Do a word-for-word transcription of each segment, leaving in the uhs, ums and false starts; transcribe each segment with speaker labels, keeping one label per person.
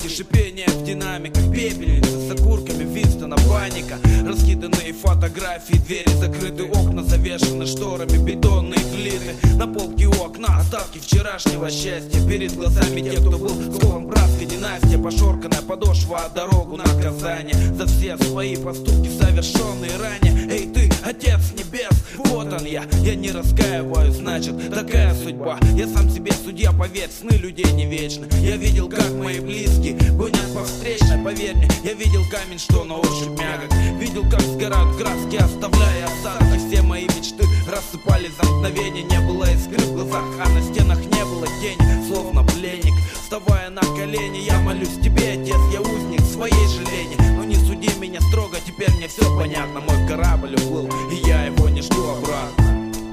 Speaker 1: шипение в динамиках, пепельница с окурками Винстона, паника. Раскиданные фотографии, двери закрыты, окна завешаны шторами, бетонные плиты. На полке у окна остатки вчерашнего счастья. Перед глазами тех, кто был скован братской династии. Пошорканная подошва, а дорогу наказание за все свои поступки, совершенные ранее. Эй ты, Отец Небес, вот он я. Я не раскаиваюсь, значит, такая судьба. Я сам себе судья, поверь, сны людей не вечны. Я видел, как мои близкие гонят по встречной, поверь мне. Я видел камень, что на ощупь мягок. Видел, как сгорают краски, оставляя осадки. Все мои мечты рассыпались за мгновение. Не было искры в глазах, а на стенах не было тени. Словно пленник, вставая на колени, я молюсь тебе, Отец, я узник своей желени. Но не суди меня строго, теперь мне все понятно. Мой корабль уплыл, и я его не жду обратно.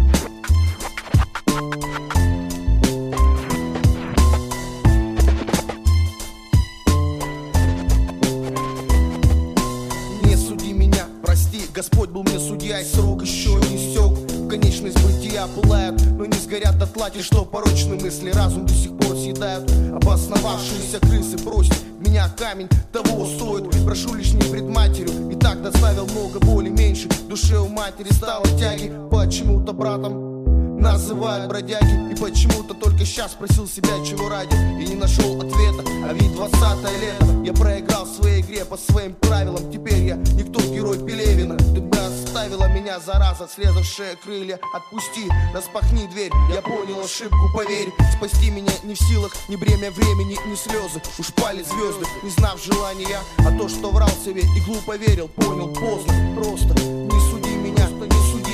Speaker 2: Господь был мне судья, и срок еще не истек. В конечность бытия пылают, но не сгорят дотла те, что порочные мысли разум до сих пор съедают. Обосновавшиеся крысы бросить меня камень того стоит. Прошу лишь не пред матерью, и так доставил много боли меньше. Душе у матери стало тяги, почему-то братом называют бродяги. И почему-то только сейчас спросил себя, чего ради, и не нашел ответа. А ведь двадцатое лето я проиграл в своей игре по своим правилам. Теперь я никто, герой Пелевина. Ты бы оставила меня, зараза, слезавшая крылья. Отпусти, распахни дверь, я понял ошибку, поверь. Спасти меня не в силах ни бремя времени, ни слезы. Уж пали звезды, не знав желания. А то, что врал себе и глупо верил, понял поздно. Просто не суди меня, не суди.